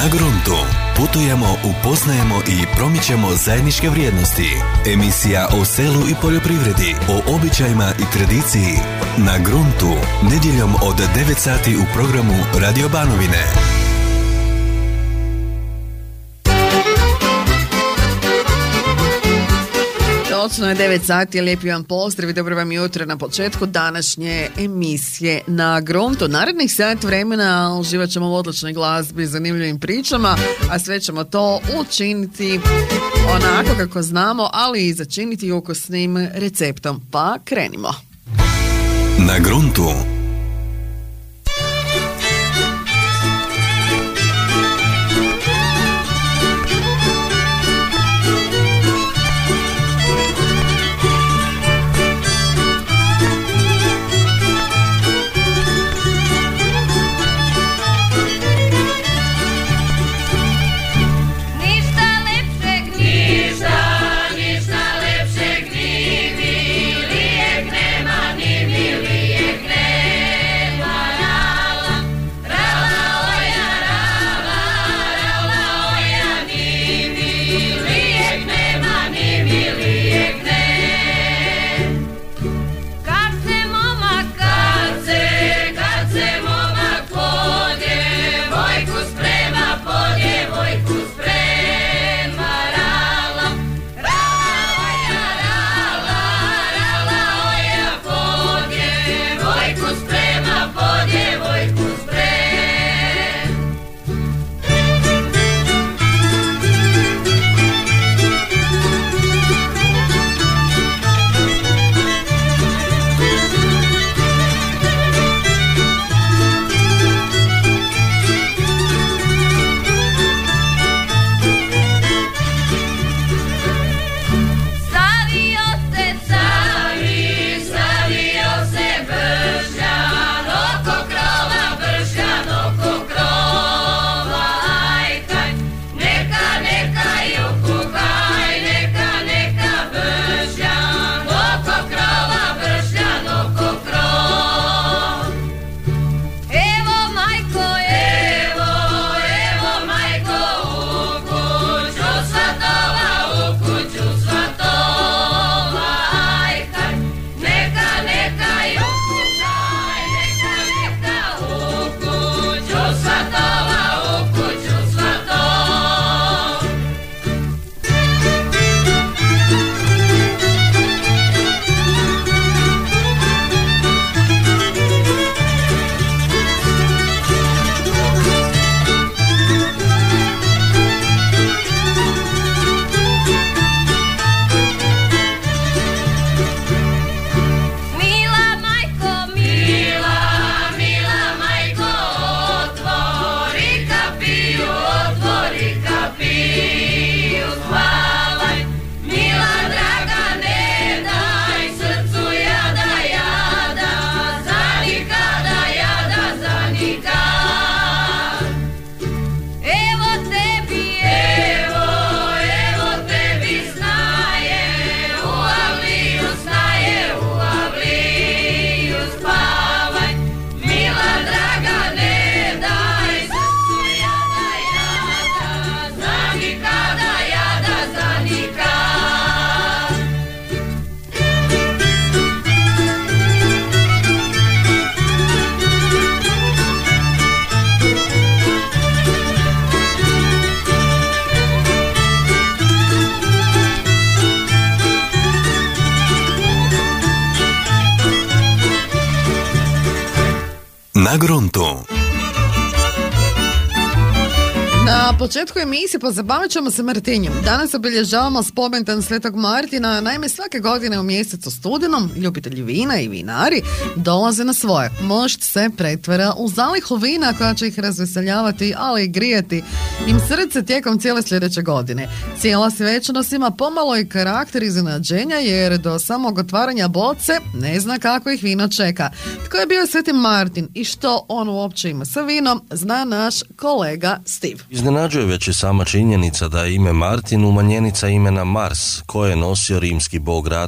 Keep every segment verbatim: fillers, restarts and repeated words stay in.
Na gruntu putujemo, upoznajemo i promičemo zajedničke vrijednosti. Emisija o selu i poljoprivredi, o običajima i tradiciji. Na gruntu, nedjeljom od devet sati u programu Radio Banovine. Točno je devet sati, lijepi vam pozdrav i dobro vam jutro na početku današnje emisije Na gruntu. Narednih sat vremena uživat ćemo u odličnoj glazbi, zanimljivim pričama, a sve ćemo to učiniti onako kako znamo, ali i začiniti ukusnim receptom. Pa krenimo. Na gruntu. Na gruntu. Na početku emisije pozabavit ćemo se Martinjem. Danas obilježavamo spomendan Svetog Martina. Naime, svake godine u mjesecu studenom ljubitelji vina i vinari dolaze na svoje. Mošt se pretvara u zalihu vina koja će ih razveseljavati, ali i grijati im srce tijekom cijele sljedeće godine. Cijela svečanost ima pomalo i karakter iznenađenja, jer do samog otvaranja boce ne zna kako ih vino čeka. Tko je bio Sveti Martin i što on uopće ima sa vinom, zna naš kolega Steve. Iznenađuje već i sama činjenica da je ime Martin umanjenica imena Mars, koje je nosio rimski bog rata.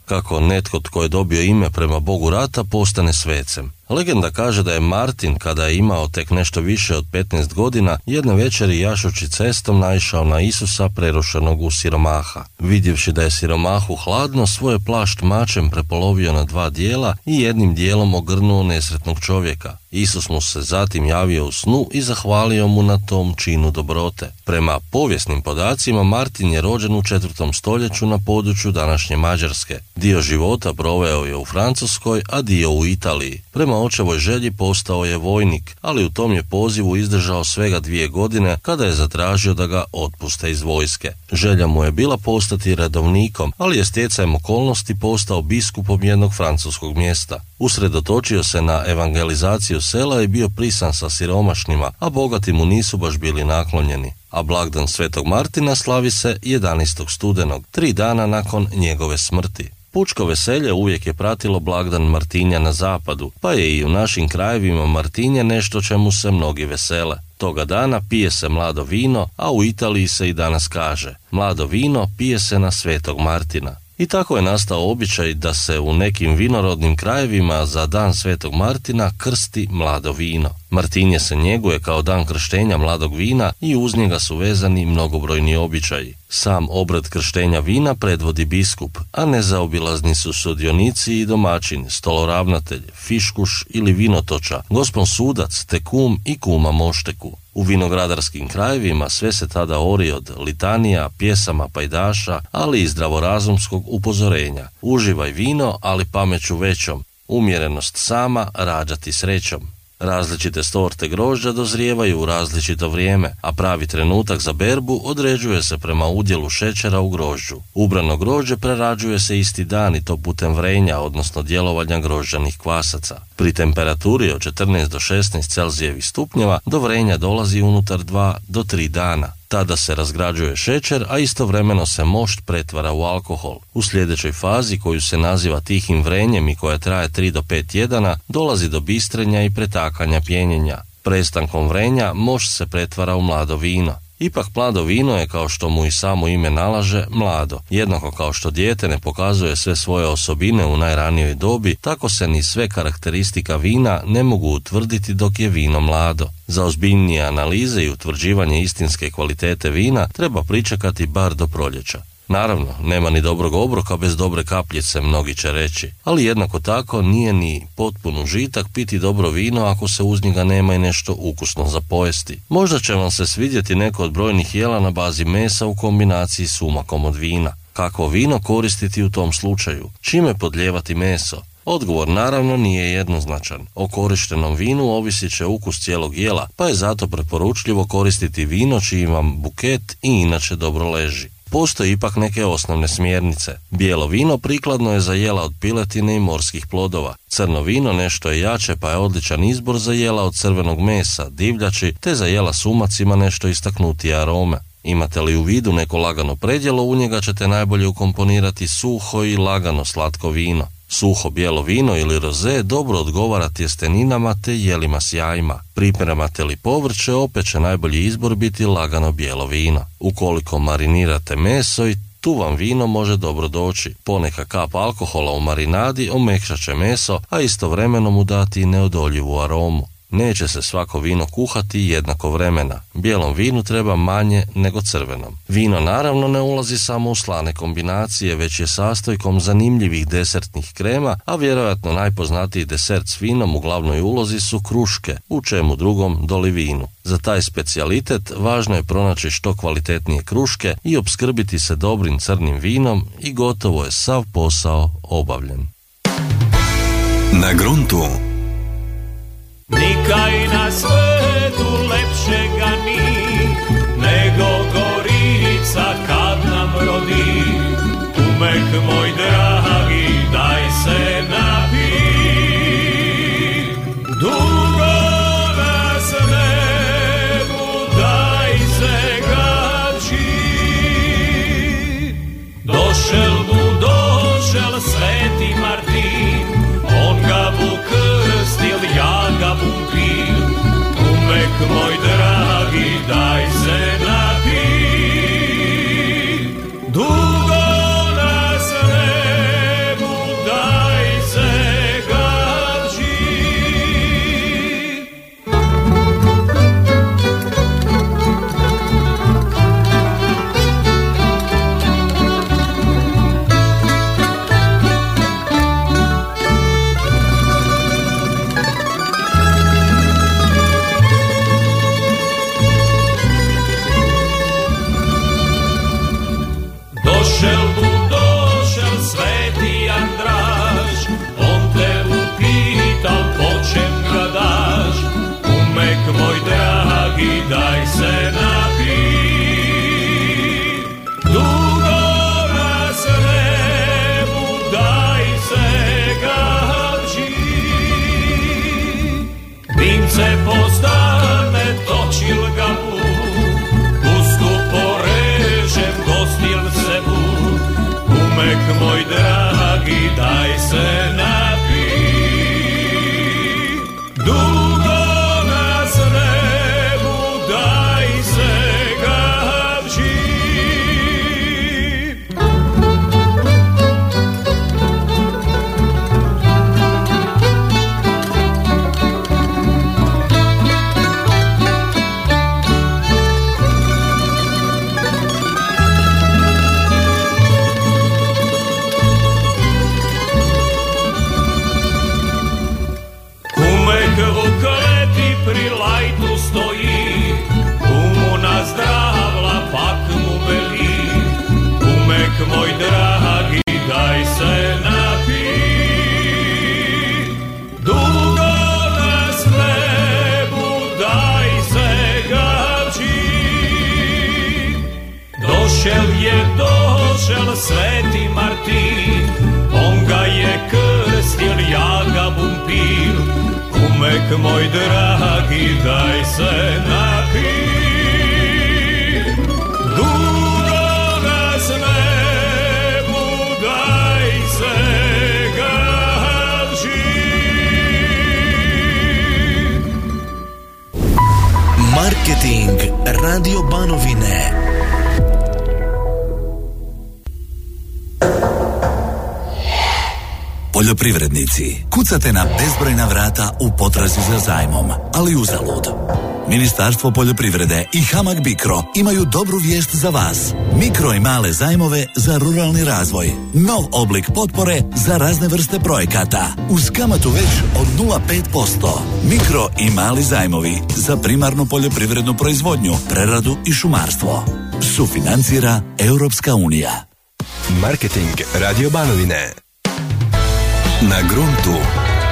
kako netko tko je dobio ime prema bogu rata postane svecem. Legenda kaže da je Martin, kada je imao tek nešto više od petnaest godina, jedne večeri jašući cestom naišao na Isusa prerušenog u siromaha. Vidjevši da je siromahu hladno, svoje plašt mačem prepolovio na dva dijela i jednim dijelom ogrnuo nesretnog čovjeka. Isus mu se zatim javio u snu i zahvalio mu na tom činu dobrote. Prema povijesnim podacima, Martin je rođen u četvrtom stoljeću na području današnje Mađarske. Dio života proveo je u Francuskoj, a dio u Italiji. Prema očevoj želji postao je vojnik, ali u tom je pozivu izdržao svega dvije godine kada je zatražio da ga otpuste iz vojske. Želja mu je bila postati redovnikom, ali je stjecajem okolnosti postao biskupom jednog francuskog mjesta. Usredotočio se na evangelizaciju sela i bio prisan sa siromašnima, a bogati mu nisu baš bili naklonjeni. A blagdan Svetog Martina slavi se jedanaestog studenog, tri dana nakon njegove smrti. Pučko veselje uvijek je pratilo blagdan Martinja na zapadu, pa je i u našim krajevima Martinje nešto čemu se mnogi vesele. Toga dana pije se mlado vino, a u Italiji se i danas kaže: mlado vino pije se na Svetog Martina. I tako je nastao običaj da se u nekim vinorodnim krajevima za dan Svetog Martina krsti mlado vino. Martinje se njeguje kao dan krštenja mladog vina i uz njega su vezani mnogobrojni običaji. Sam obred krštenja vina predvodi biskup, a nezaobilazni su sudionici i domaćin, stoloravnatelj, fiškuš ili vinotoča, gospon sudac te kum i kuma mošteku. U vinogradarskim krajevima sve se tada ori od litanija, pjesama pajdaša, ali i zdravorazumskog upozorenja. Uživaj vino, ali pameću većom, umjerenost sama rađati srećom. Različite sorte grožđa dozrijevaju u različito vrijeme, a pravi trenutak za berbu određuje se prema udjelu šećera u grožđu. Ubrano grožđe prerađuje se isti dan i to putem vrenja, odnosno djelovanja grožđanih kvasaca. Pri temperaturi od četrnaest do šesnaest Celzijevih stupnjeva do vrenja dolazi unutar dva do tri dana. Tada se razgrađuje šećer, a istovremeno se mošt pretvara u alkohol. U sljedećoj fazi, koju se naziva tihim vrenjem i koja traje tri do pet tjedana, dolazi do bistrenja i pretakanja pjenjenja. Prestankom vrenja mošt se pretvara u mlado vino. Ipak mlado vino je, kao što mu i samo ime nalaže, mlado. Jednako kao što dijete ne pokazuje sve svoje osobine u najranijoj dobi, tako se ni sve karakteristika vina ne mogu utvrditi dok je vino mlado. Za ozbiljnije analize i utvrđivanje istinske kvalitete vina treba pričekati bar do proljeća. Naravno, nema ni dobrog obroka bez dobre kapljice, mnogi će reći, ali jednako tako nije ni potpun užitak piti dobro vino ako se uz njega nema i nešto ukusno za pojesti. Možda će vam se svidjeti neko od brojnih jela na bazi mesa u kombinaciji s umakom od vina. Kakvo vino koristiti u tom slučaju? Čime podlijevati meso? Odgovor naravno nije jednoznačan. O korištenom vinu ovisit će ukus cijelog jela, pa je zato preporučljivo koristiti vino čiji vam buket i inače dobro leži. Postoje ipak neke osnovne smjernice. Bijelo vino prikladno je za jela od piletine i morskih plodova. Crno vino nešto je jače, pa je odličan izbor za jela od crvenog mesa, divljači, te za jela s umacima nešto istaknutije arome. Imate li u vidu neko lagano predjelo, u njega ćete najbolje ukomponirati suho i lagano slatko vino. Suho bijelo vino ili roze dobro odgovara tjesteninama te jelima s jajima. Pripremate li povrće, opet će najbolji izbor biti lagano bijelo vino. Ukoliko marinirate meso, i tu vam vino može dobro doći. Poneka kap alkohola u marinadi omekšat će meso, a istovremeno mu dati neodoljivu aromu. Neće se svako vino kuhati jednako vremena. Bijelom vinu treba manje nego crvenom. Vino naravno ne ulazi samo u slane kombinacije, već je sastojkom zanimljivih desertnih krema, a vjerojatno najpoznatiji desert s vinom u glavnoj ulozi su kruške, u čemu drugom doli vinu. Za taj specijalitet važno je pronaći što kvalitetnije kruške i opskrbiti se dobrim crnim vinom i gotovo je sav posao obavljen. Na gruntu. Nikaj na svetu lepšega ni, nego Gorica kad nam rodi. Umek moj dragi, daj se napi. Dugo nas nebu, daj se gači. Došel mu, došel Sveti Martin, on ga bu krstil, ja ga bum pil. Umek moj se postane točil ga put, usku porežem gostil se bud, umek moj dragi daj se napi. Dugo nas nebu daj se gavži. Pri lajtu stoji, kumu na zdravla pak mu veli, kumek moj dragi daj se napi. Dugo nas nebu daj se gavči. Došel je, došel sveti Martin, on ga je krstil, ja ga bum pil. Kumek moj dragi, daj se napi. Dugo nas nebu, daj se gavži. Marketing Radio Banovine. Poljoprivrednici, kucate na bezbrojna vrata u potrazi za zajmom, ali uzalud. Ministarstvo poljoprivrede i Hamag Bicro imaju dobru vijest za vas. Mikro i male zajmove za ruralni razvoj. Nov oblik potpore za razne vrste projekata. Uz kamatu već od nula zarez pet posto. Mikro i mali zajmovi za primarnu poljoprivrednu proizvodnju, preradu i šumarstvo. Sufinancira Europska unija. Marketing Radio Banovine. Na gruntu.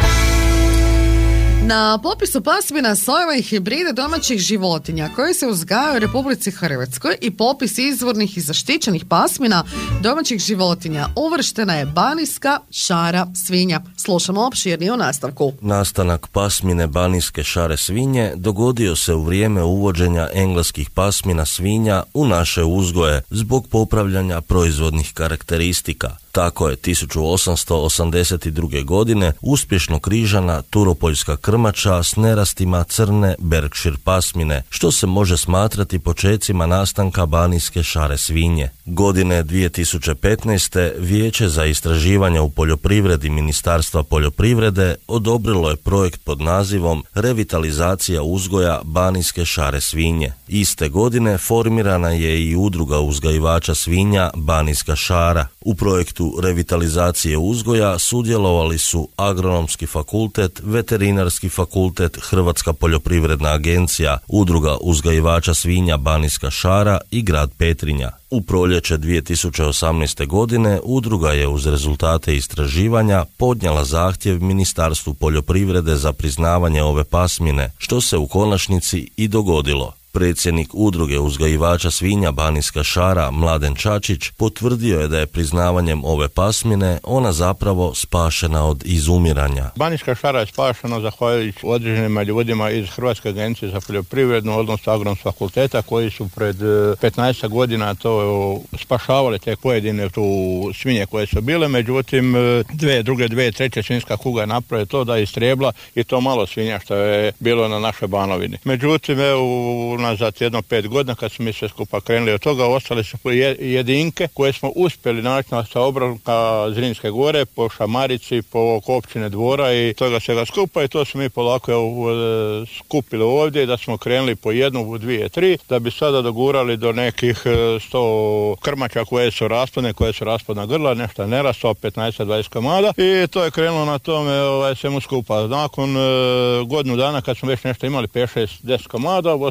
Na popisu pasmina, sojeva i hibrida domaćih životinja koje se uzgajaju u Republici Hrvatskoj i popis izvornih i zaštićenih pasmina domaćih životinja uvrštena je banijska šara svinja. Slušamo opširnije u nastavku. Nastanak pasmine banijske šare svinje dogodio se u vrijeme uvođenja engleskih pasmina svinja u naše uzgoje zbog popravljanja proizvodnih karakteristika. Tako je tisuću osamsto osamdeset druge. godine uspješno križana turopoljska krmača s nerastima crne Berkshire pasmine, što se može smatrati počecima nastanka banijske šare svinje. Godine dvije tisuće petnaeste. Vijeće za istraživanje u poljoprivredi Ministarstva poljoprivrede odobrilo je projekt pod nazivom Revitalizacija uzgoja banijske šare svinje. Iste godine formirana je i udruga uzgajivača svinja Banijska šara. U projektu revitalizacije uzgoja sudjelovali su Agronomski fakultet, Veterinarski fakultet, Hrvatska poljoprivredna agencija, udruga uzgajivača svinja Banijska šara i grad Petrinja. U proljeće dvije tisuće osamnaeste. godine udruga je uz rezultate istraživanja podnijela zahtjev Ministarstvu poljoprivrede za priznavanje ove pasmine, što se u konačnici i dogodilo. Predsjednik udruge uzgajivača svinja Banijska šara Mladen Čačić potvrdio je da je priznavanjem ove pasmine ona zapravo spašena od izumiranja. Banijska šara je spašena zahvaljujući određenim ljudima iz Hrvatske agencije za poljoprivrednu, odnosno Agronomskog fakulteta, koji su pred petnaest godina to spašavali te pojedine tu svinje koje su bile. Međutim, dve druge, dve treće svinjska kuga naprave to da je istrijebla i to malo svinja što je bilo na našoj Banovini. Međutim, evo, unazad jedno pet godina kad smo mi sve skupa krenuli od toga, ostale su jedinke koje smo uspjeli naći sa obronka Zrinske gore, po Šamarici, po Kopčine Dvora i toga svega skupa, i to smo mi polako skupili ovdje, da smo krenuli po jednu, dvije, tri, da bi sada dogurali do nekih sto krmača koje su rasplodne, koje su rasplodna grla, nešto nerastao, petnaest do dvadeset komada, i to je krenulo na tome ovaj, svemu skupa. Nakon e, godinu dana kad smo već nešto imali pet šest deset komada, osnovali smo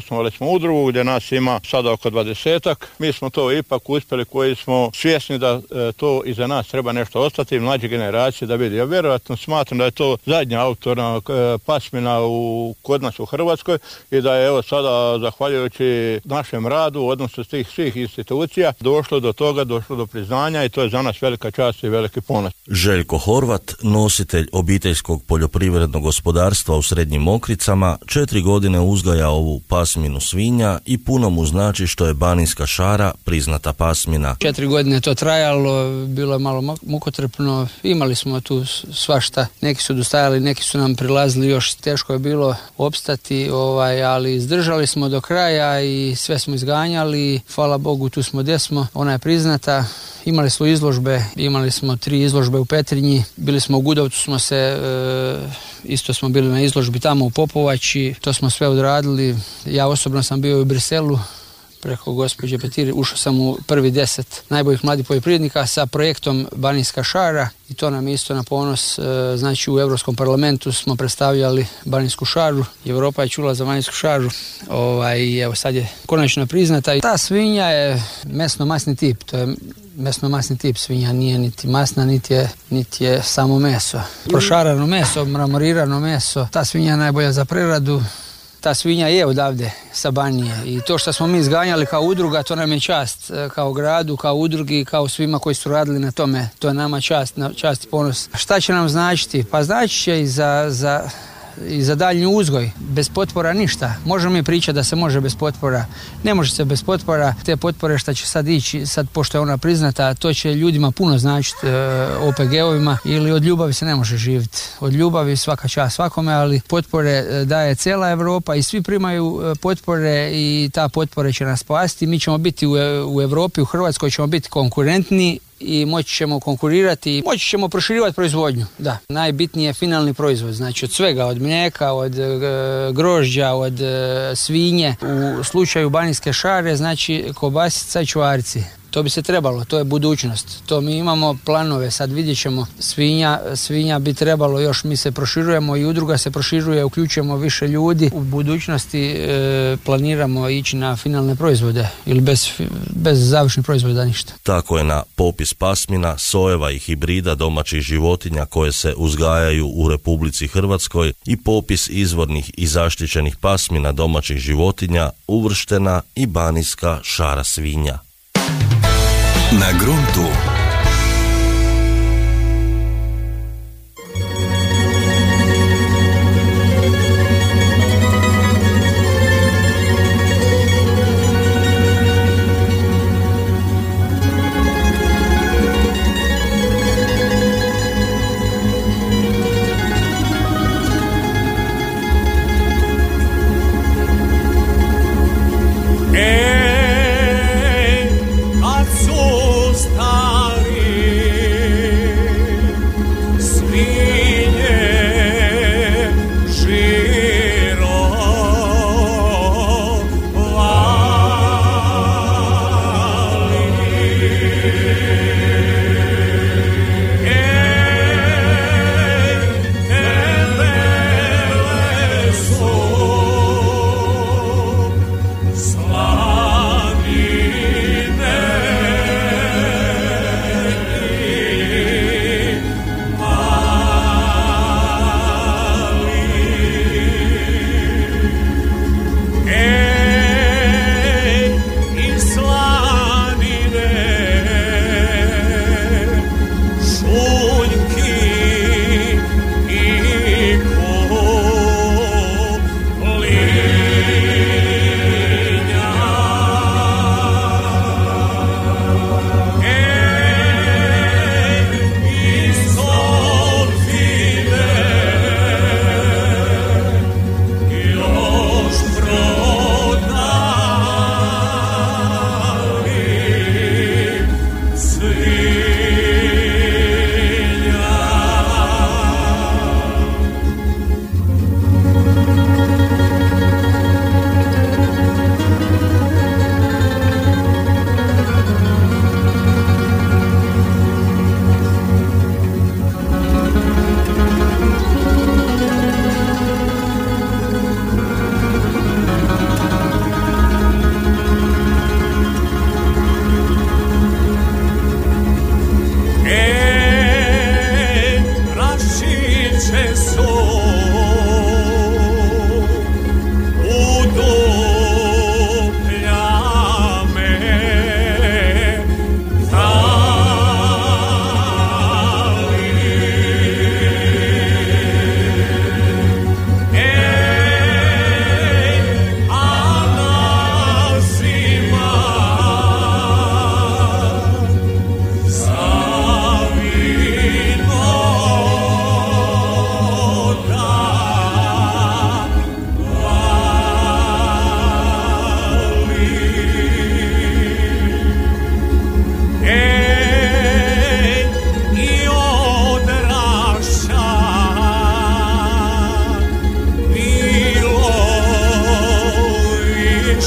poljoprivrednu udrugu gdje nas ima sada oko dvadesetak. Mi smo to ipak uspjeli koji smo svjesni da e, to iza nas treba nešto ostati, mlađe generacije da vidi. Ja vjerojatno smatram da je to zadnja autorna e, pasmina u, kod nas u Hrvatskoj i da je evo sada zahvaljujući našem radu u odnosu tih svih institucija došlo do toga, došlo do priznanja i to je za nas velika čast i veliki ponos. Željko Horvat, nositelj obiteljskog poljoprivrednog gospodarstva u Srednjim Mokricama, četiri godine uzgaja ovu pasminu svinja i puno mu znači što je Banijska šara priznata pasmina. Četiri godine to trajalo, bilo je malo mukotrpno, imali smo tu svašta, neki su dostajali, neki su nam prilazili, još teško je bilo opstati, ovaj, ali izdržali smo do kraja i sve smo izganjali, hvala Bogu tu smo gdje smo, ona je priznata. Imali smo izložbe, imali smo tri izložbe u Petrinji, bili smo u Gudovcu, smo se, e, isto smo bili na izložbi tamo u Popovači, to smo sve odradili. Ja osobno sam bio u Briselu, preko gospođe Petir, ušao sam u prvi deset najboljih mladih poljoprivrednika sa projektom Banijska šara i to nam je isto na ponos. Znači u Europskom parlamentu smo predstavljali Banijsku šaru, Europa je čula za Banijsku šaru, ovaj, evo sad je konačno priznata. I ta svinja je mesno-masni tip, to je mesno-masni tip svinja, nije niti masna, niti je, niti je samo meso. Prošarano meso, mramorirano meso, ta svinja je najbolja za preradu. Ta svinja je odavde, sa Banije i to što smo mi izganjali kao udruga, to nam je čast, kao gradu, kao udrugi, kao svima koji su radili na tome, to je nama čast, čast i ponos. Šta će nam značiti? Pa znači će i za, za, i za daljnji uzgoj, bez potpora ništa. Možemo mi pričati da se može bez potpora, ne može se bez potpora, te potpore što će sad ići, sad pošto je ona priznata, to će ljudima puno značiti, O P G-ovima, ili od ljubavi se ne može živjeti. Od ljubavi svaka čast svakome, ali potpore daje cijela Europa i svi primaju potpore i ta potpore će nas spasiti. Mi ćemo biti u, u Europi, u Hrvatskoj ćemo biti konkurentni i moći ćemo konkurirati i moći ćemo proširivati proizvodnju. Da, najbitniji je finalni proizvod, znači od svega, od mlijeka, od e, grožđa, od e, svinje. U slučaju Banijske šare, znači kobasica i čvarci. To bi se trebalo, to je budućnost. To mi imamo planove, sad vidjet ćemo. Svinja, svinja bi trebalo još, mi se proširujemo i udruga se proširuje, uključujemo više ljudi. U budućnosti e, planiramo ići na finalne proizvode ili bez, bez završnih proizvoda ništa. Tako je na popis pasmina, sojeva i hibrida domaćih životinja koje se uzgajaju u Republici Hrvatskoj i popis izvornih i zaštićenih pasmina domaćih životinja uvrštena i Banijska šara svinja. Na gruntu. Star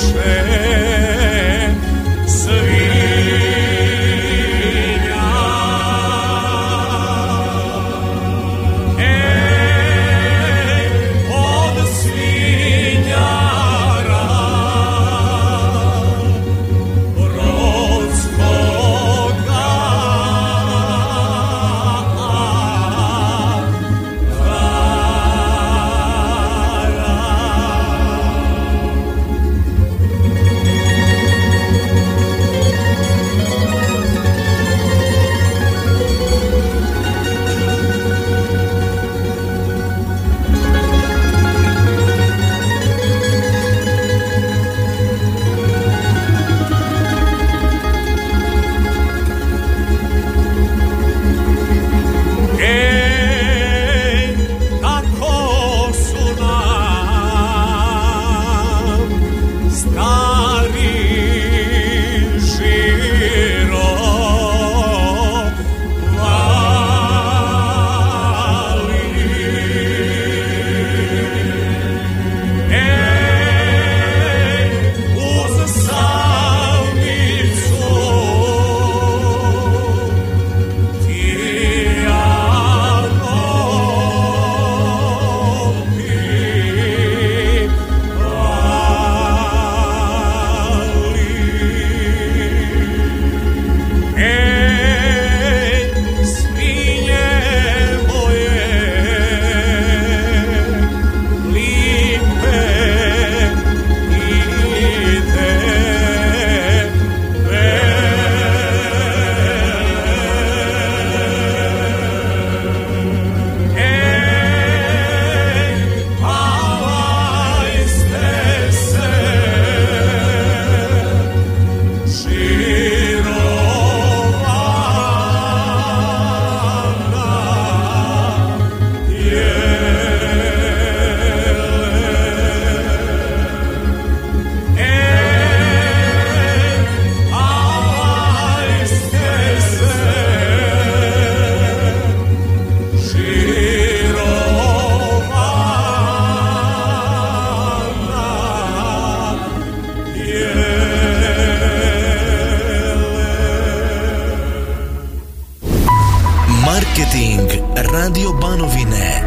Radio Banovine.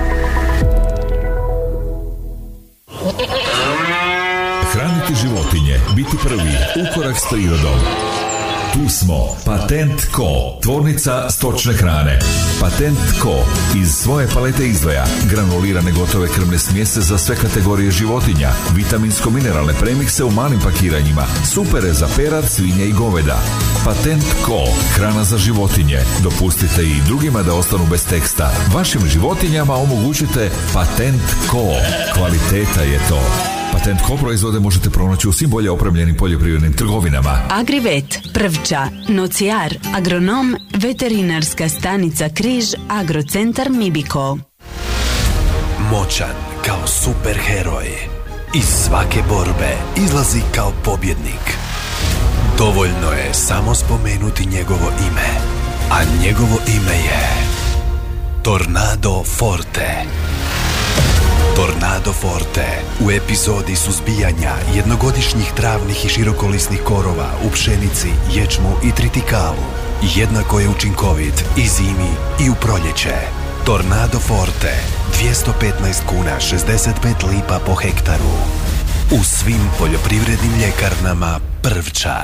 Hraniti životinje, biti prvi, ukorak s prirodom. Tu smo, Patent Co, tvornica stočne hrane. Patent Co iz svoje palete izdvaja granulirane gotove krmne smjese za sve kategorije životinja, vitaminsko-mineralne premikse u malim pakiranjima, supere za perad, svinje i goveda. Patent Co, hrana za životinje. Dopustite i drugima da ostanu bez teksta. Vašim životinjama omogućite Patent Co. Kvaliteta je to. Patent Co proizvode možete pronaći u svim bolje opremljenim poljoprivrednim trgovinama. Agrivet, Prvča, Nocijar, Agronom, Veterinarska stanica Križ, Agrocentar Mibiko. Moćan kao superheroj. Iz svake borbe izlazi kao pobjednik. Dovoljno je samo spomenuti njegovo ime. A njegovo ime je Tornado Forte. Tornado Forte u epizodi suzbijanja jednogodišnjih travnih i širokolisnih korova u pšenici, ječmu i tritikalu jednako je učinkovit i zimi i u proljeće. Tornado Forte dvjesto petnaest kuna šezdeset pet lipa po hektaru u svim poljoprivrednim ljekarnama Prvča.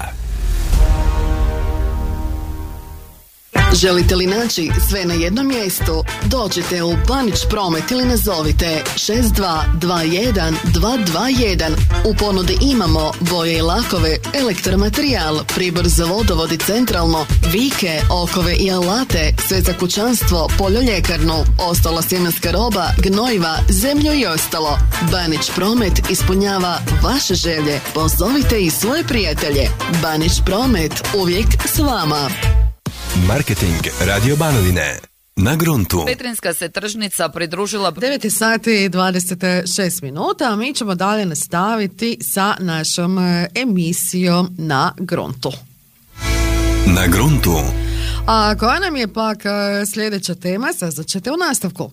Želite li naći sve na jednom mjestu? Dođite u Banić Promet ili nazovite šest dva dva jedan dva dva jedan. U ponudi imamo boje i lakove, elektromaterijal, pribor za vodovod i centralno, vike, okove i alate, sve za kućanstvo, poljoljekarnu, ostala sjemenska roba, gnojiva, zemlju i ostalo. Banić Promet ispunjava vaše želje. Pozovite i svoje prijatelje. Banić Promet, uvijek s vama. Marketing Radio Banovine. Na gruntu. Petrinjska se tržnica pridružila devet sati i dvadeset šest minuta, a mi ćemo dalje nastaviti sa našom emisijom Na gruntu. Na gruntu. A koja nam je pak sljedeća tema, saznat ćete u nastavku.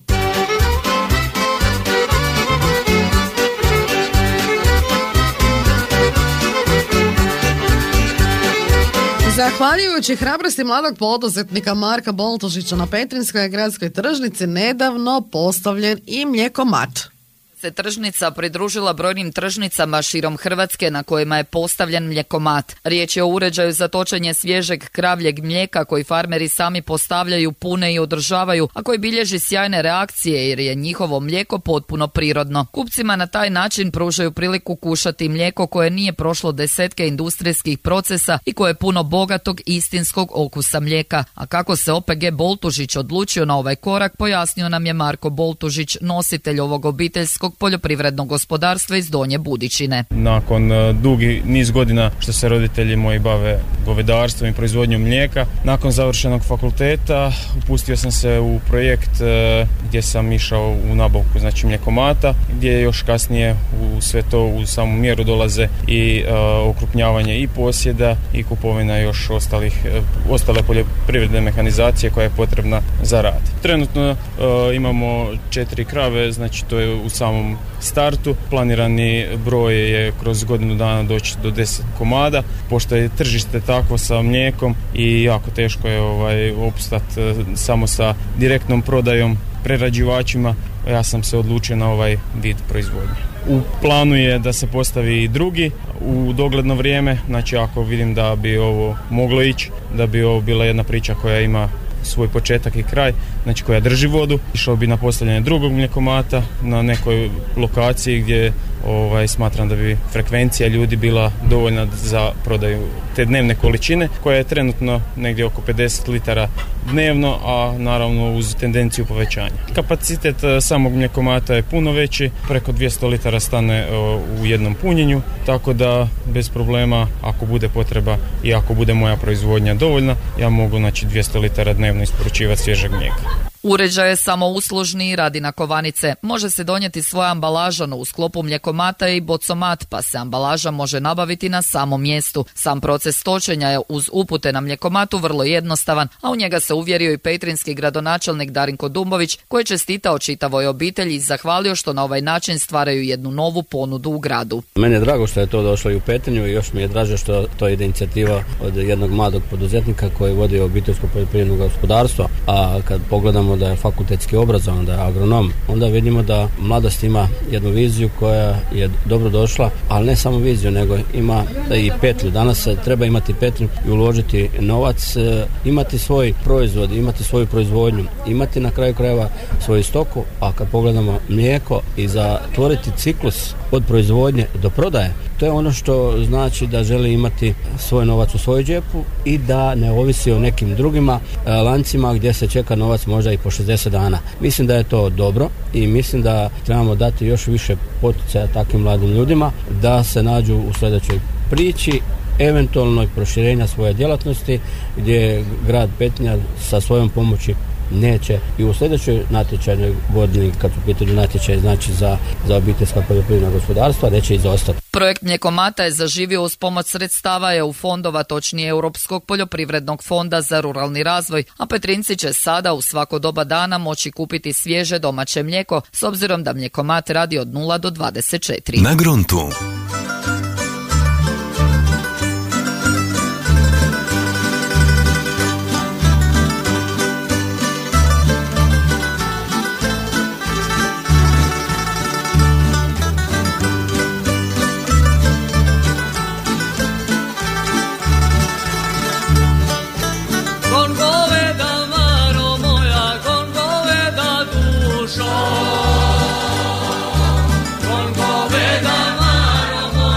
Zahvaljujući hrabrosti mladog poduzetnika Marka Boltožića na Petrinskoj gradskoj tržnici nedavno postavljen i mljekomat. Se tržnica pridružila brojnim tržnicama širom Hrvatske na kojima je postavljen mljekomat. Riječ je o uređaju za točenje svježeg kravljeg mlijeka koji farmeri sami postavljaju, pune i održavaju, a koji bilježi sjajne reakcije jer je njihovo mlijeko potpuno prirodno. Kupcima na taj način pružaju priliku kušati mlijeko koje nije prošlo desetke industrijskih procesa i koje je puno bogatog istinskog okusa mlijeka. A kako se O P G Boltužić odlučio na ovaj korak, pojasnio nam je Marko Boltužić, nositelj ovog obiteljskog poljoprivrednog gospodarstva iz Donje Budičine. Nakon dugi niz godina što se roditelji moji bave govedarstvom i proizvodnjom mlijeka, nakon završenog fakulteta upustio sam se u projekt gdje sam išao u nabavku znači mljekomata, gdje još kasnije u sve to u samu mjeru dolaze i uh, okrupnjavanje i posjeda i kupovina još ostalih, uh, ostale poljoprivredne mehanizacije koja je potrebna za rad. Trenutno uh, imamo četiri krave, znači to je u samom startu. Planirani broj je kroz godinu dana doći do deset komada, pošto je tržište takvo sa mlijekom i jako teško je ovaj, opstati uh, samo sa direktnom prodajom prerađivačima. Ja sam se odlučio na ovaj vid proizvodnje. U planu je da se postavi i drugi u dogledno vrijeme, znači ako vidim da bi ovo moglo ići, da bi ovo bila jedna priča koja ima svoj početak i kraj, znači koja drži vodu. Išao bi na postavljanje drugog mljekomata na nekoj lokaciji gdje ovaj, smatram da bi frekvencija ljudi bila dovoljna za prodaju te dnevne količine, koja je trenutno negdje oko pedeset litara dnevno, a naravno uz tendenciju povećanja. Kapacitet samog mljekomata je puno veći, preko dvjesto litara stane u jednom punjenju, tako da bez problema, ako bude potreba i ako bude moja proizvodnja dovoljna, ja mogu znači dvjesto litara dnevno isporučivati svježeg mlijeka. Uređaj je samouslužni i radi na kovanice. Može se donijeti svoja ambalaža, no u sklopu mljekomata i bocomat, pa se ambalaža može nabaviti na samom mjestu. Sam proces točenja je uz upute na mljekomatu vrlo jednostavan, a u njega se uvjerio i petrinski gradonačelnik Darinko Dumbović, koji je čestitao čitavoj obitelji i zahvalio što na ovaj način stvaraju jednu novu ponudu u gradu. Meni je drago što je to došlo i u Petrinju i još mi je draže što to ide inicijativa od jednog mladog poduzetnika koji vodi obiteljsko poljoprivredno gospodarstvo, a kad pogledamo da je fakultetski obrazovan, da je agronom, onda vidimo da mladost ima jednu viziju koja je dobro došla, ali ne samo viziju, nego ima i petlju. Danas treba imati petlju i uložiti novac, imati svoj proizvod, imati svoju proizvodnju, imati na kraju krajeva svoju stoku, a kad pogledamo mlijeko i zatvoriti ciklus od proizvodnje do prodaje, to je ono što znači da želi imati svoj novac u svoj džepu i da ne ovisi o nekim drugima lancima gdje se čeka novac možda i po šezdeset dana. Mislim da je to dobro i mislim da trebamo dati još više poticaja takvim mladim ljudima da se nađu u sljedećoj priči, eventualno proširenja svoje djelatnosti gdje grad Petrinja sa svojom pomoći neće i u sljedećoj natječajnoj godini, kad su pitanju natječaj znači za, za obiteljska poljoprivredna gospodarstva, neće izostati. Projekt mljekomata je zaživio uz pomoć sredstava E U fondova, točnije Europskog poljoprivrednog fonda za ruralni razvoj, a Petrinci će sada u svako doba dana moći kupiti svježe domaće mlijeko, s obzirom da mljekomat radi od nula do dvadeset četiri. Na gruntu. Con goveda maro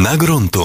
Na gruntu.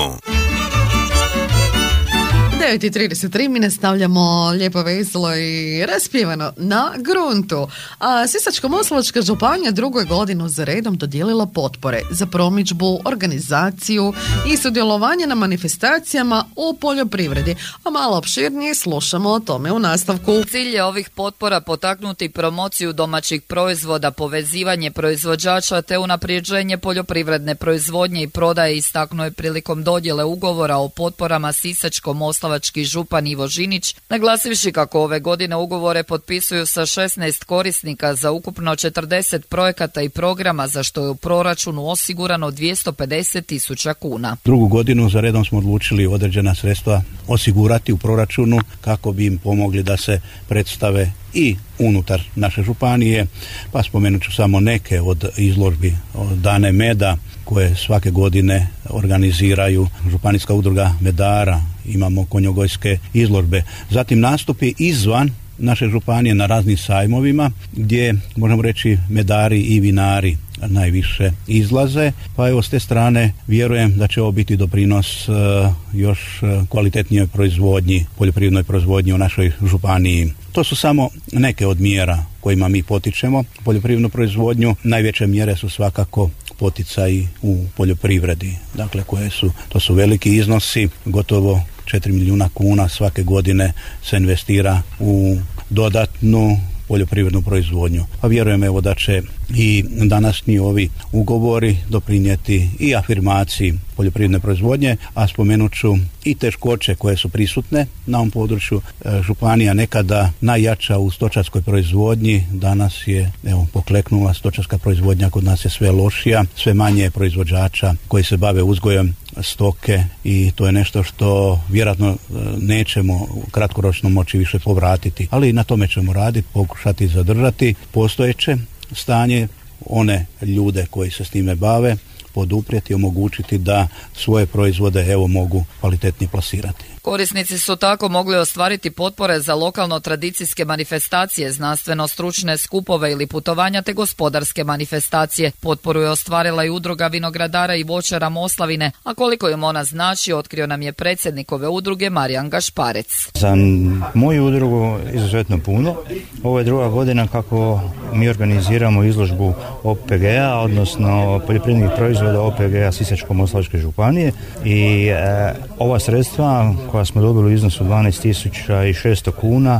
devet i trideset tri mi nastavljamo lijepo, veselo i raspjevano na gruntu. A Sisačko-moslavačka županija drugu je godinu za redom dodijelila potpore za promidžbu, organizaciju i sudjelovanje na manifestacijama u poljoprivredi. A malo opširnije slušamo o tome u nastavku. Cilj je ovih potpora potaknuti promociju domaćih proizvoda, povezivanje proizvođača te unapređenje poljoprivredne proizvodnje i prodaje, istaknuo je prilikom dodjele ugovora o potporama Sisačko-moslavački župan Ivo Žinić, naglasivši kako ove godine ugovore potpisuju sa šesnaest korisnika za ukupno četrdeset projekata i programa, za što je u proračunu osigurano dvjesto pedeset tisuća kuna. Drugu godinu za redom smo odlučili određena sredstva osigurati u proračunu kako bi im pomogli da se predstave i unutar naše županije, pa spomenut ću samo neke od izložbi od Dane meda koje svake godine organiziraju Županijska udruga medara, imamo konjogojske izložbe, zatim nastupi izvan naše županije na raznim sajmovima gdje možemo reći medari i vinari najviše izlaze, pa evo s te strane vjerujem da će ovo biti doprinos uh, još kvalitetnijoj proizvodnji, poljoprivrednoj proizvodnji u našoj županiji. To su samo neke od mjera kojima mi potičemo poljoprivrednu proizvodnju. Najveće mjere su svakako poticaji u poljoprivredi, dakle koje su, to su veliki iznosi, gotovo četiri milijuna kuna svake godine se investira u dodatnu poljoprivrednu proizvodnju. Pa vjerujem evo da će i današnji ovi ugovori doprinijeti i afirmaciji poljoprivredne proizvodnje, a spomenut ću i teškoće koje su prisutne na ovom području. E, županija nekada najjača u stočarskoj proizvodnji, danas je evo pokleknula stočarska proizvodnja, kod nas je sve lošija, sve manje proizvođača koji se bave uzgojem stoke i to je nešto što vjerojatno nećemo kratkoročno moći više povratiti, ali na tome ćemo raditi, pokušati zadržati postojeće stanje, one ljude koji se s time bave, poduprijeti, omogućiti da svoje proizvode evo mogu kvalitetnije plasirati. Korisnici su tako mogli ostvariti potpore za lokalno tradicijske manifestacije, znanstveno-stručne skupove ili putovanja te gospodarske manifestacije. Potporu je ostvarila i udruga vinogradara i voćara Moslavine, a koliko im ona znači otkrio nam je predsjednik ove udruge Marijan Gašparec. Za moju udrugu izuzetno puno. Ovo je druga godina kako mi organiziramo izložbu O P G-a, odnosno poljoprivrednih proizvoda O P G-a Sisačko-moslavačke županije i e, ova sredstva koja smo dobili u iznosu dvanaest tisuća šesto kuna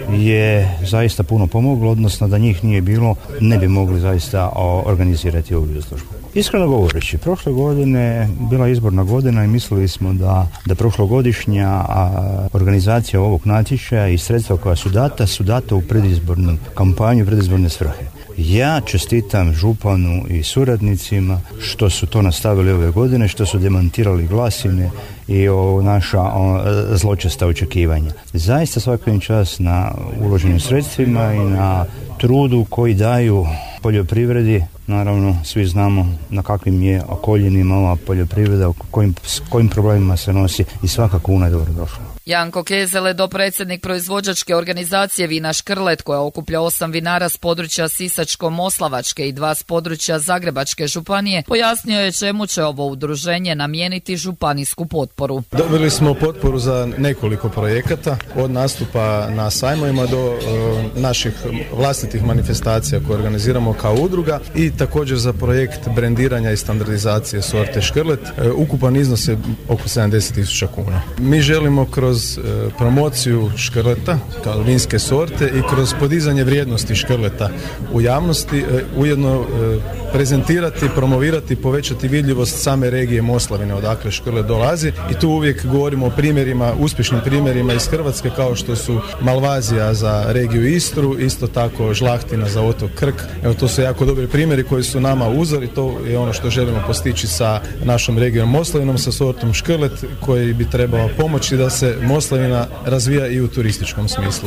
je zaista puno pomoglo, odnosno da njih nije bilo ne bi mogli zaista organizirati ovu izložbu. Iskreno govoreći, prošle godine bila izborna godina i mislili smo da, da prošlogodišnja a, organizacija ovog natječaja i sredstva koja su data su data u predizbornu kampanju, predizborne svrhe. Ja čestitam županu i suradnicima što su to nastavili ove godine, što su demantirali glasine i o naša o, zločesta očekivanja. Zaista svakim čas na uloženim sredstvima i na trudu koji daju poljoprivredi. Naravno, svi znamo na kakvim je okoljenima ova poljoprivreda, kojim, s kojim problemima se nosi i svaka kuna je dobro došla. Janko Kezele, dopredsjednik proizvođačke organizacije Vina Škrlet, koja okuplja osam vinara s područja Sisačko-moslavačke i dva s područja Zagrebačke županije, pojasnio je čemu će ovo udruženje namijeniti županijsku potporu. Dobili smo potporu za nekoliko projekata, od nastupa na sajmovima do e, naših vlastitih manifestacija koje organiziramo kao udruga i također za projekt brendiranja i standardizacije sorte Škrlet. E, ukupan iznos je oko sedamdeset tisuća kuna. Mi želimo kroz kroz e, promociju škrleta kao vinske sorte i kroz podizanje vrijednosti škrleta u javnosti e, ujedno e, prezentirati, promovirati, povećati vidljivost same regije Moslavine odakle škrlet dolazi i tu uvijek govorimo o primjerima, uspješnim primjerima iz Hrvatske kao što su Malvazija za regiju Istru, isto tako Žlahtina za otok Krk. Evo to su jako dobri primjeri koji su nama uzor i to je ono što želimo postići sa našom regijom Moslavinom, sa sortom škrlet koji bi trebao pomoći da se Moslavina razvija i u turističkom smislu.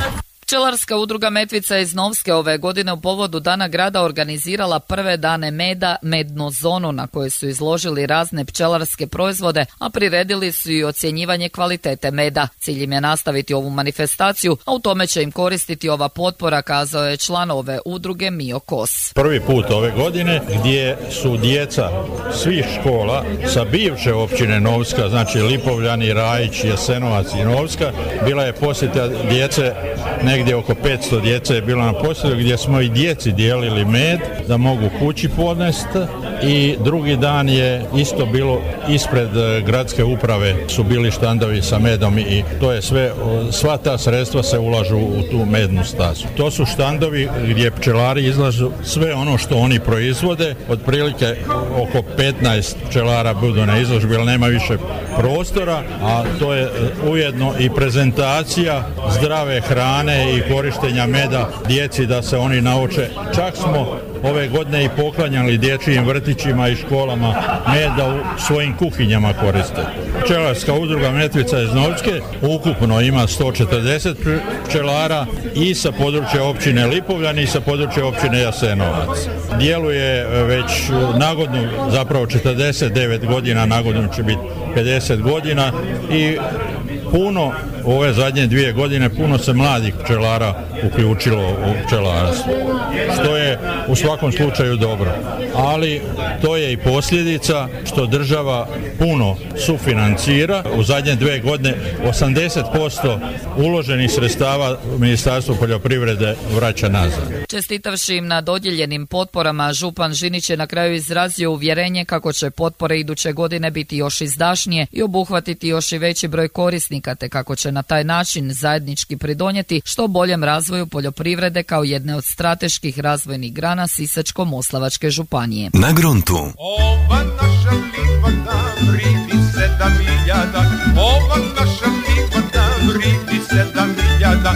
Pčelarska udruga Metvica iz Novske ove godine u povodu Dana grada organizirala prve dane meda, mednu zonu na kojoj su izložili razne pčelarske proizvode, a priredili su i ocjenjivanje kvalitete meda. Cilj im je nastaviti ovu manifestaciju, a u tome će im koristiti ova potpora, kazao je član ove udruge Mio Kos. Prvi put ove godine gdje su djeca svih škola sa bivše općine Novska, znači Lipovljani, Rajić, Jasenovac i Novska, bila je posjeta djece, negdje oko petsto djece je bilo na posjetu gdje smo i djeci dijelili med da mogu kući podnesti, i drugi dan je isto bilo ispred gradske uprave su bili štandovi sa medom i to je sve, sva ta sredstva se ulažu u tu mednu stazu. To su štandovi gdje pčelari izlažu sve ono što oni proizvode, otprilike oko petnaest pčelara budu na izložbi, jer nema više prostora, a to je ujedno i prezentacija zdrave hrane i korištenja meda djeci da se oni nauče. Čak smo ove godine i poklanjali dječjim vrtićima i školama meda u svojim kuhinjama koriste. Pčelarska udruga Metvica iz Novske ukupno ima sto četrdeset pčelara i sa područja općine Lipovljani i sa područja općine Jasenovac. Djeluje već nagodnu, zapravo četrdeset devet godina, nagodnu će biti pedeset godina i puno, ove zadnje dvije godine, puno se mladih pčelara uključilo u pčelarstvo, što je u svakom slučaju dobro. Ali to je i posljedica što država puno sufinancira. U zadnje dvije godine osamdeset posto uloženih sredstava Ministarstvo poljoprivrede vraća nazad. Čestitavši im na dodijeljenim potporama, župan Žinić je na kraju izrazio uvjerenje kako će potpore iduće godine biti još izdašnije i obuhvatiti još i veći broj korisnika, te kako će na taj način zajednički pridonijeti što boljem razvoju poljoprivrede kao jedne od strateških razvojnih grana Sisačko-moslavačke županije. Na gruntu. Ova naša livada vridi sedam hiljada, ova naša livada vridi sedam hiljada,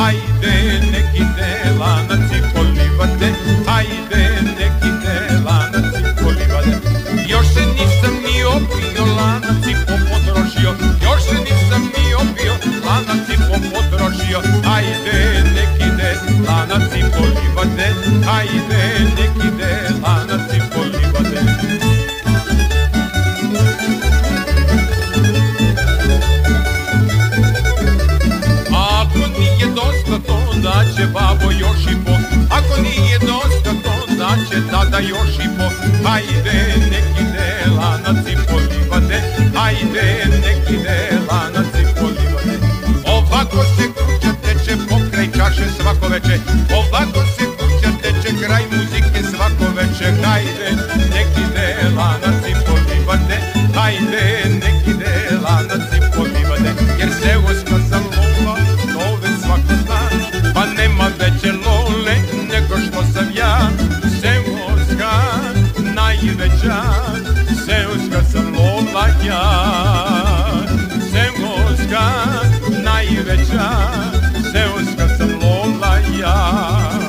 ajde neki delanac i polivade, ajde neki delanac i polivade. Još se nisam ni opio, lanac i popodrožio, još se nisam ni opio, lanac i popodrožio, ajde neki delanac i polivade, ajde neki delanac i polivade. Ako nije dosta to da će babo još i po, ako nije dosta to da će tada još i po, ajde neki delanac i polivade, ajde neki delanac i polivade. Ovako se kuća teče pokraj čaše svako veče, ovako se kuća teče kraj muzike svako veče, ajde neki delanac i polivade, ajde neki delanac i polivade. Jer seoska sam lova, to već svako zna, pa nema veće lole nego što sam ja. Seoska najveća, seoska sam lova ja. Seoska najveća, seoska sam lova ja.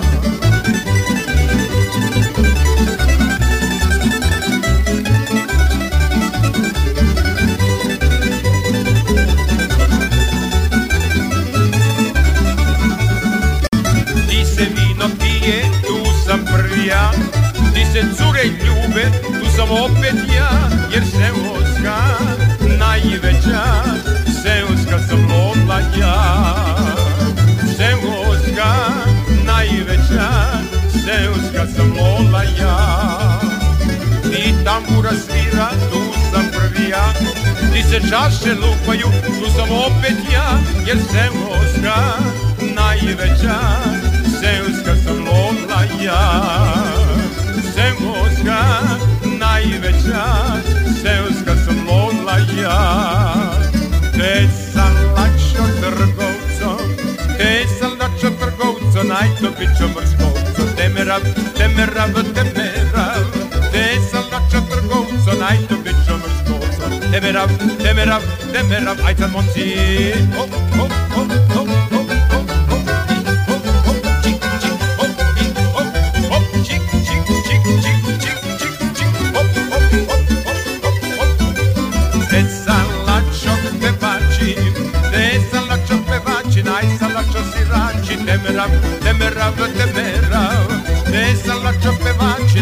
Di se vino pije, tu sam prvi ja, di se cure ljube, tu sam opet ja, jer seoska najveća, seoska sam lova ja. Seoska najveća, seoska sam lova ja. Di tambura svira, tu sam prvi ja, di se čaše lupaju, tu sam opet ja, jer seoska najveća, seoska sam lova ja. Seoska najveća, seoska sam lova ja. Te sam lačo trgovco, te sam lačo trgovco, najto bićo mrskovco, temerav, temerav, temerav. Te sam lačo trgovco, najto bićo mrskovco, temerav, temerav, temerav, aj sad momci. Hop, hop, hop, hop, hop, hop, hop, hop, hop, čik, čik, hop, hop, hop, čik, čik, čik, čik, čik, čik, čik, hop, hop, hop, hop, hop, hop. Te sam lačo pevači, te sam lačo pevači, naj sam lačo sirači,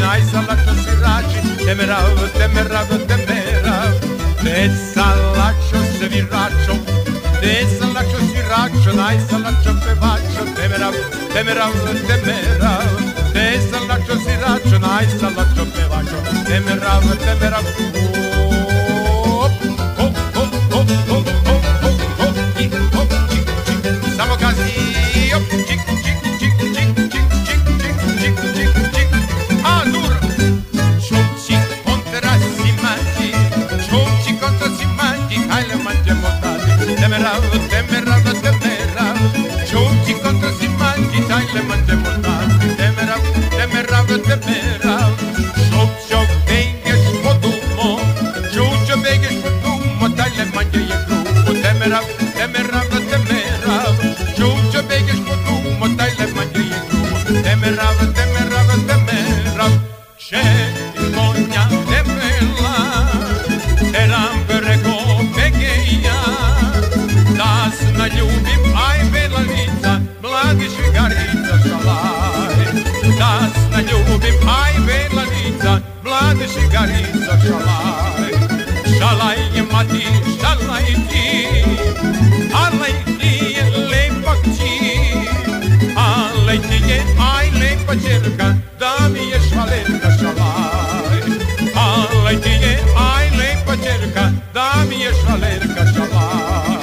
najsalačo svirači, temerav, temerav, temerav. Desalačo sviračo, desalačo sviračo, najsalačo pevačo, temerav, temerav, temerav. Desalačo sviračo, najsalačo pevačo, temerav, temerav. Hop, hop, hop, hop, hop, hop, hop, hop, i hop, čik, čik, samo gazi, hop, čik, čik, čik, čik, čik, čik, čik, čik, čik, čik, a dur, šumči kontra si manji, šumči kontra si manji, hajle manđe motati, temerav, temerav, temerav, šumči kontra si manji, hajle manđe motati, temerav, temerav, temerav, šumčo bengeš po dumo, šumčo bengeš po dumo, hajle manđe je grubo, temerav, temerav, temerav, šumčo bengeš po dumo, hajle manđe je grubo, temerav, temerav, temerav, četiri konja debela, teram preko Begeja, da se naljubim, aj bela lica, mladi šigarica šalaj, da se naljubim, aj bela lica, mladi šigarica šalaj, šalaj je mati, šalaj ti, alaj ti je lepak ti, alaj ti je, aj lepa čerka, da mi je švalerka šalaj, alaj ti je, aj lepa čerka, da mi je švalerka šalaj.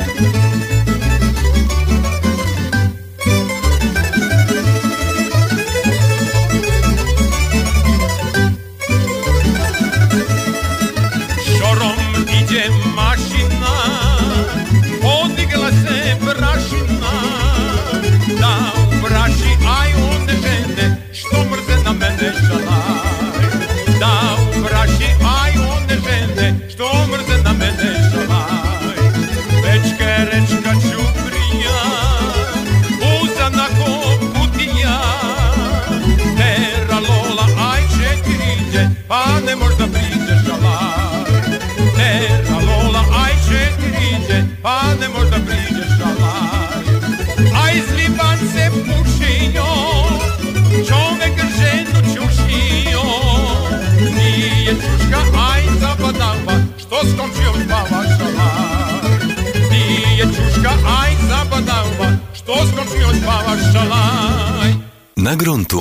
Šorom iđe mašina, podigla se prašina, da u braši, aj one žene, što mrze na mene šalaj, da u braši, aj one žene, što mrze na mene šalaj, večke rečka čuprija, uzana ko kutija, tera lola, aj četiriđe, pa ne možda priđe šalaj, tera lola, aj četiriđe, pa ne možda priđe šalaj, aj zliban se pušio, čovek ženu čušio, nije čuška, aj zabadava, što s komšijom spava šalaj, nije čuška, aj zabadava, što s komšijom spava šalaj. Na gruntu.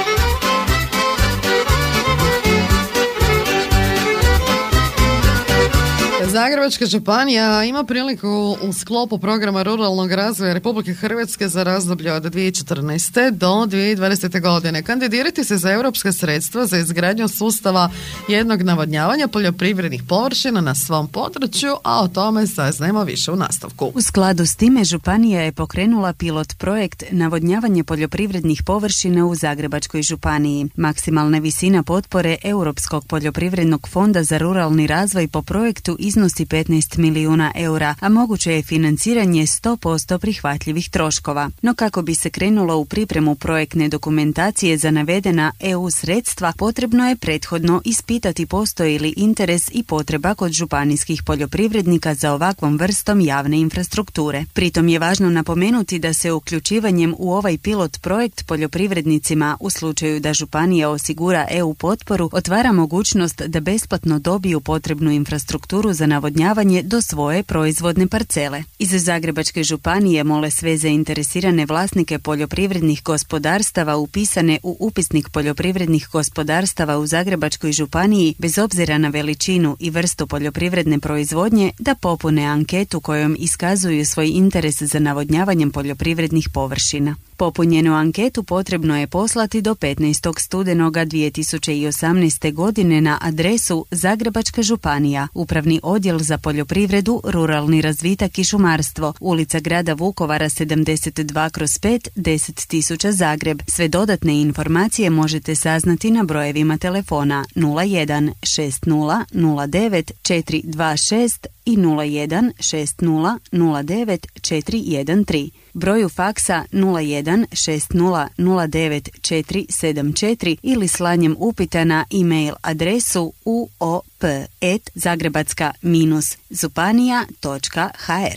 Zagrebačka županija ima priliku u sklopu programa ruralnog razvoja Republike Hrvatske za razdoblje od dvije tisuće četrnaeste do dvije tisuće dvadesete godine kandidirati se za europska sredstva za izgradnju sustava jednog navodnjavanja poljoprivrednih površina na svom području, a o tome saznajemo više u nastavku. U skladu s time županija je pokrenula pilot projekt navodnjavanje poljoprivrednih površina u Zagrebačkoj županiji. Maksimalna visina potpore Europskog poljoprivrednog fonda za ruralni razvoj po projektu iznosi petnaest milijuna eura, a moguće je financiranje sto posto prihvatljivih troškova. No kako bi se krenulo u pripremu projektne dokumentacije za navedena E U sredstva, potrebno je prethodno ispitati postoji li interes i potreba kod županijskih poljoprivrednika za ovakvom vrstom javne infrastrukture. Pritom je važno napomenuti da se uključivanjem u ovaj pilot projekt poljoprivrednicima u slučaju da županija osigura E U potporu otvara mogućnost da besplatno dobiju potrebnu infrastrukturu za navodnjavanje do svoje proizvodne parcele. Iz Zagrebačke županije mole sve zainteresirane vlasnike poljoprivrednih gospodarstava upisane u upisnik poljoprivrednih gospodarstava u Zagrebačkoj županiji, bez obzira na veličinu i vrstu poljoprivredne proizvodnje, da popune anketu kojom iskazuju svoj interes za navodnjavanjem poljoprivrednih površina. Popunjenu anketu potrebno je poslati do petnaestog studenoga dvije tisuće osamnaeste. godine na adresu Zagrebačka županija, Upravni odjel za poljoprivredu, ruralni razvitak i šumarstvo, ulica grada Vukovara sedamdeset dva kroz pet, deset tisuća Zagreb. Sve dodatne informacije možete saznati na brojevima telefona nula jedan šest nula nula devet četiri dva šest i nula jedan šest nula nula devet četiri jedan tri. Broju faksa nula jedan šest nula nula devet četiri sedam četiri ili slanjem upita na e-mail adresu uop et zagrebatska županija točka h r.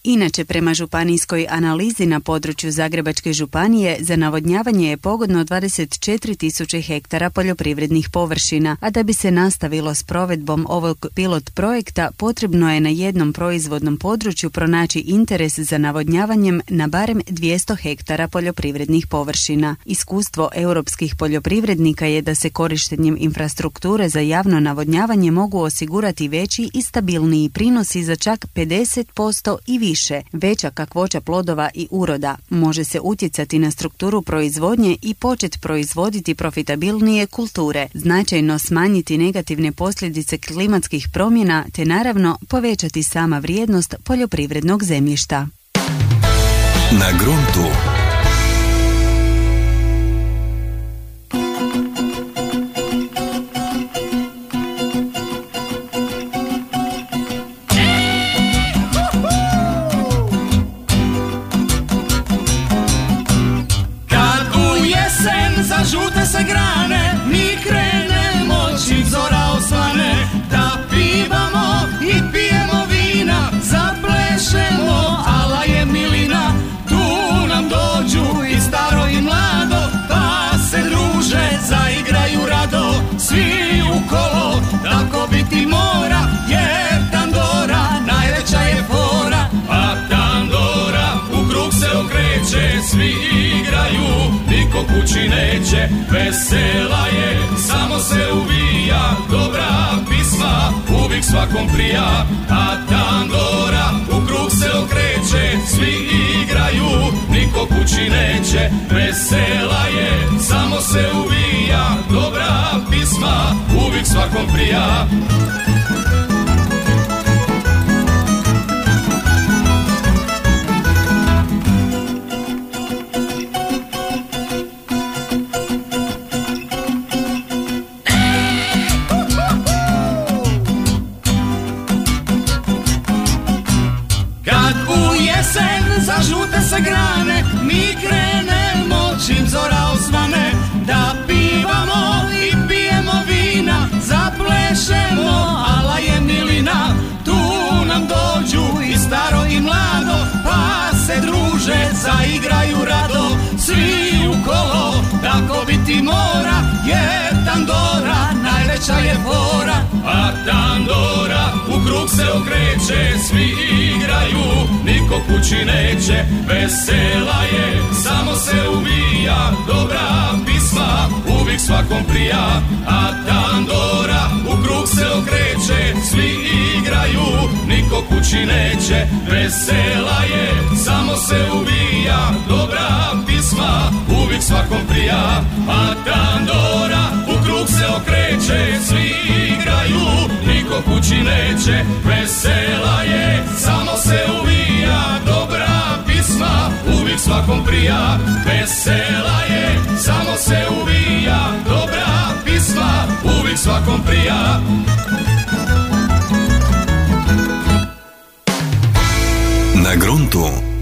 Inače, prema županijskoj analizi na području Zagrebačke županije za navodnjavanje je pogodno dvadeset četiri tisuće hektara poljoprivrednih površina, a da bi se nastavilo s provedbom ovog pilot projekta potrebno je na jednom proizvodnom području pronaći interes za navodnjavanjem na barem dvjesto hektara poljoprivrednih površina. Iskustvo europskih poljoprivrednika je da se korištenjem infrastrukture za javno navodnjavanje mogu osigurati veći i stabilniji prinosi za čak pedeset posto i više. Veća kakvoća plodova i uroda može se utjecati na strukturu proizvodnje i počet proizvoditi profitabilnije kulture, značajno smanjiti negativne posljedice klimatskih promjena te naravno povećati sama vrijednost poljoprivrednog zemljišta. Na gruntu. Zažute se grane, mi krenemo čim zora osvane, da pivamo i pijemo vina, zaplešemo, ala je milina, tu nam dođu i staro i mlado, pa se druže, zaigraju rado, svi u kolo, tako biti mora, jer tandora najveća je fora, a tandora u krug se okreće, svi igraju, niko kući neće, vesela je, samo se uvija, dobra pisma, uvijek svakom prija, a tandora u krug se okreće, svi igraju, niko kući neće, vesela je, samo se uvija, dobra pisma, uvijek svakom prija. Zažute se grane, mi krenemo čim zora osvane, da pivamo i pijemo vina, zaplešemo, ala je milina, tu nam dođu i staro i mlado, pa se druže, zaigraju rado, svi u kolo, tako biti mora, jer tandora najveća je fora, a tandora u krug se okreće, svi igraju, niko kući neće, vesela je, samo se uvija, dobra pisma, uvijek svakom prija, a tandora u krug se okreće, svi igraju, niko kući neće, vesela je, samo se uvija, dobra pisma, uvijek svakom prija, a tandora u krug se okreće, svi igraju, niko kući neće, vesela je, samo se uvija, dobra pisma, uvijek svakom prija, vesela je, samo se uvija, dobra pisma, uvijek svakom prija. Na gruntu.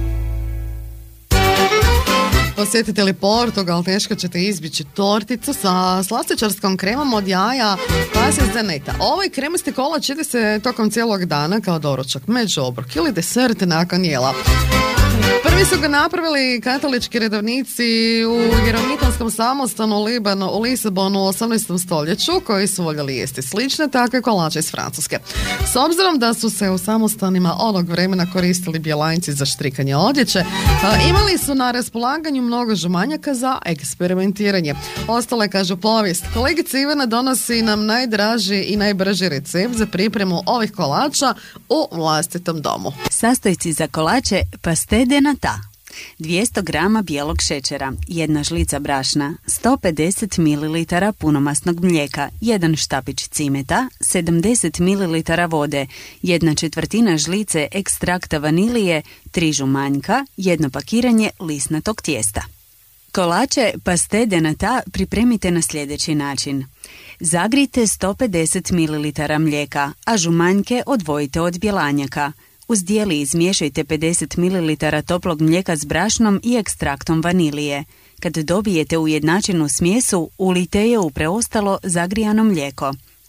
Posjetite li Portugal, teško ćete izbjeći torticu sa slastičarskom kremom od jaja Pasas de Nata. Ovaj kremasti kolač jede se tokom cijelog dana kao doručak, među obrok ili desert nakon jela. Prvi su ga napravili katolički redovnici u Jeronitanskom samostanu u Libanu, u Lisabonu u osamnaestom stoljeću, koji su voljeli jesti slične takve kolače iz Francuske. S obzirom da su se u samostanima onog vremena koristili bjelanjci za štrikanje odjeće, imali su na raspolaganju mnogo žumanjaka za eksperimentiranje. Ostale, kažu povijest, kolegica Ivana donosi nam najdraži i najbrži recept za pripremu ovih kolača u vlastitom domu. Sastojci za kolače pastel de nata. dvjesto grama bijelog šećera, jedna žlica brašna, sto pedeset mililitara punomasnog mlijeka, jedan štapić cimeta, sedamdeset mililitara vode, jedna četvrtina žlice ekstrakta vanilije, tri žumanjka, jedno pakiranje lisnatog tijesta. Kolače pastel de nata pripremite na sljedeći način. Zagrijte sto pedeset mililitara mlijeka, a žumanjke odvojite od bjelanjaka. Uz dijeli izmiješajte pedeset mililitara toplog mlijeka s brašnom i ekstraktom vanilije. Kad dobijete ujednačenu smjesu, ulijte je u preostalo zagrijano mlijeko.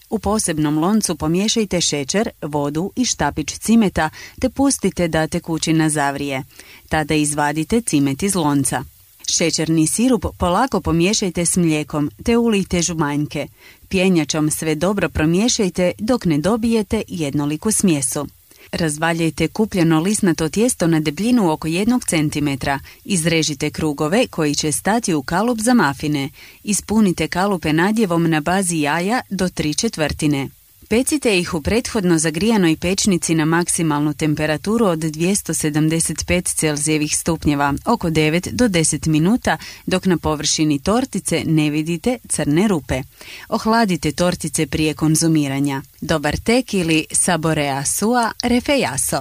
U posebnom loncu pomiješajte šećer, vodu i štapić cimeta te pustite da tekućina zavrije. Tada izvadite cimet iz lonca. Šećerni sirup polako pomiješajte s mlijekom te ulijte žumanjke. Pjenjačom sve dobro promiješajte dok ne dobijete jednoliku smjesu. Razvaljajte kupljeno lisnato tijesto na debljinu oko jednog centimetra. Izrežite krugove koji će stati u kalup za mafine. Ispunite kalupe nadjevom na bazi jaja do tri četvrtine. Pecite ih u prethodno zagrijanoj pečnici na maksimalnu temperaturu od dvjesto sedamdeset pet celzijevih stupnjeva, oko devet do deset minuta, dok na površini tortice ne vidite crne rupe. Ohladite tortice prije konzumiranja. Dobar tek ili saborea sua refejaso.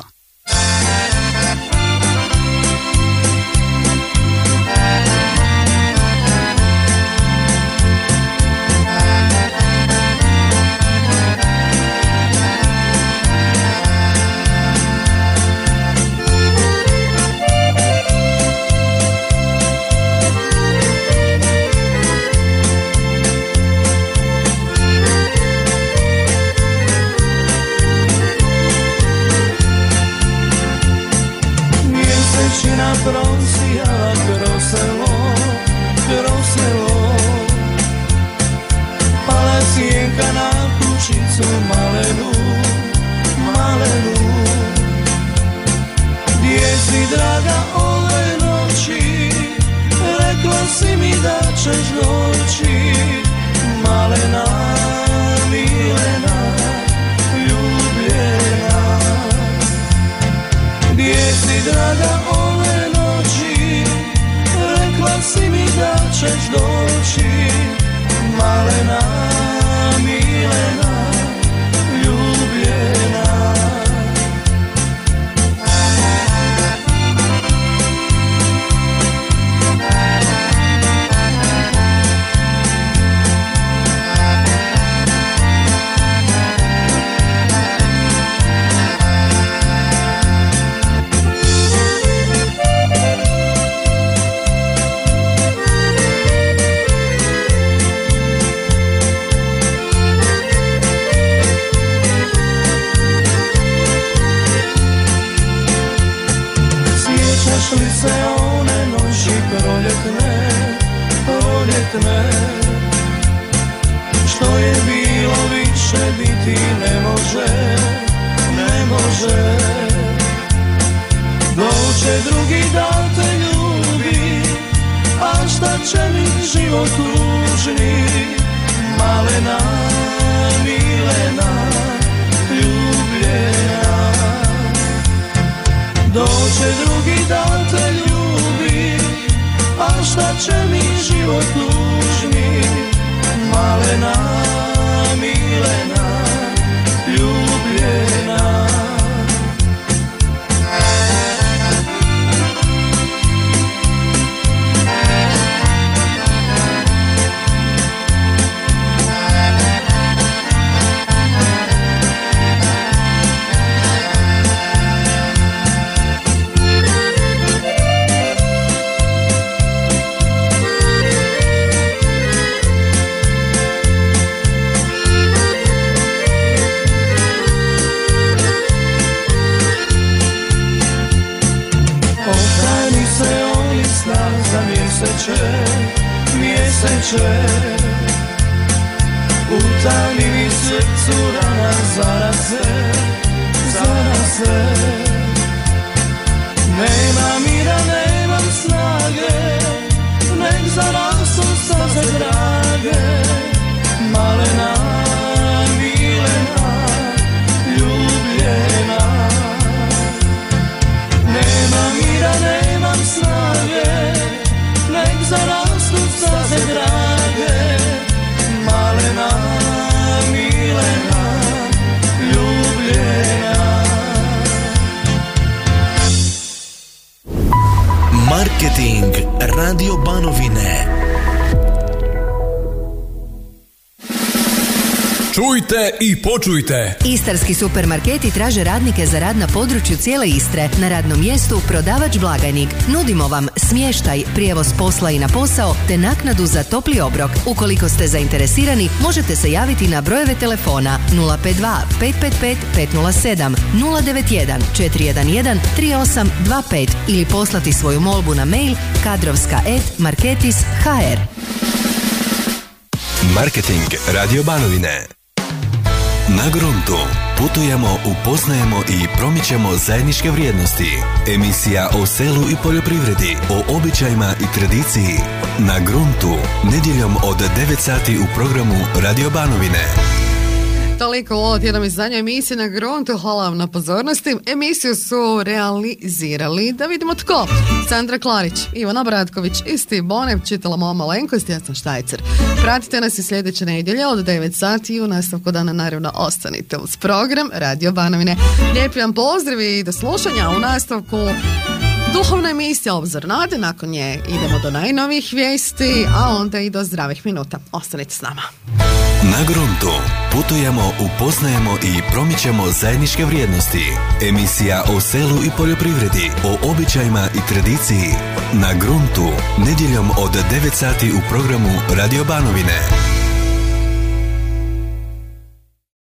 Mjesečina prosijala kroz selo, kroz selo. Pala sjenka na kućicu malenu, malenu. Gdje si draga ove noći, rekla si mi da ćeš doći. Malena, milena, ljubljena. Gdje si draga ove noći, rekla si mi da ćeš doći. Malena, milena, ljubljena. Li se one noći proljetne, proljetne. Što je bilo više biti ne može, ne može. Doće drugi da te ljubi, a šta će mi život tužni. Malena, milena, ljubljena. Doće drugi da te ljubi, a šta će mi život tužni. Malena, milena, ljubljena. Za mjeseče, mjeseče. Utani mi srcu rana zaraze, zaraze. Nema mira, nemam snage, nek zarastu saze drage. Malena, milena, ljubljena. Nema mira, nemam snage, nek zarastu saze drage. Malena, milena, ljubljena. Marketing Radio Banovine. Čujte i počujte. Istarski supermarketi traže radnike za rad na području cijele Istre. Na radnom mjestu prodavač blagajnik. Nudimo vam smještaj, prijevoz posla i na posao, te naknadu za topli obrok. Ukoliko ste zainteresirani, možete se javiti na brojeve telefona nula pet dva pet pet pet pet nula sedam, nula devet jedan četiri jedan jedan tri osam dva pet ili poslati svoju molbu na mail kadrovska et marketis ha er. Marketing Radio Banovine. Na gruntu putujemo, upoznajemo i promičemo zajedničke vrijednosti. Emisija o selu i poljoprivredi, o običajima i tradiciji. Na gruntu, nedjeljom od devet sati u programu Radio Banovine. Toliko u ovo tjednom izdanju emisije Na gruntu. Hvala vam na pozornosti. Emisiju su realizirali, da vidimo tko. Sandra Klarić, Ivana Bratković i Steve Bonev, čitala moja malenkost, ja sam Štajcer. Pratite nas i sljedeće nedjelje od devet sati i u nastavku dana naravno ostanite uz program Radio Banovine. Lijepi vam pozdrav i do slušanja. U nastavku duhovna emisija Obzor nade, nakon nje idemo do najnovijih vijesti, a onda i do zdravih minuta. Ostanite s nama. Na gruntu putujemo, upoznajemo i promičemo zajedničke vrijednosti. Emisija o selu i poljoprivredi, o običajima i tradiciji. Na gruntu, nedjeljom od devet sati u programu Radio Banovine.